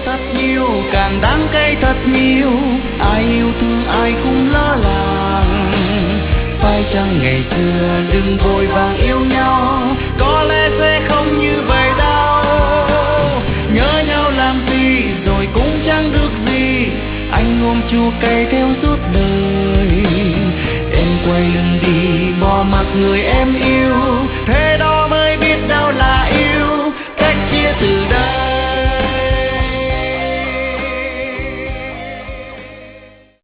thật nhiều, càng đắng cay thật nhiều. Ai yêu thương ai cũng lỡ làng. Phải chăng ngày xưa đừng vội vàng yêu nhau, có lẽ sẽ không như vậy đâu. Nhớ nhau làm gì rồi cũng chẳng được gì, anh ôm chua cay theo suốt đời. Em quay lưng đi bỏ mặc người em yêu,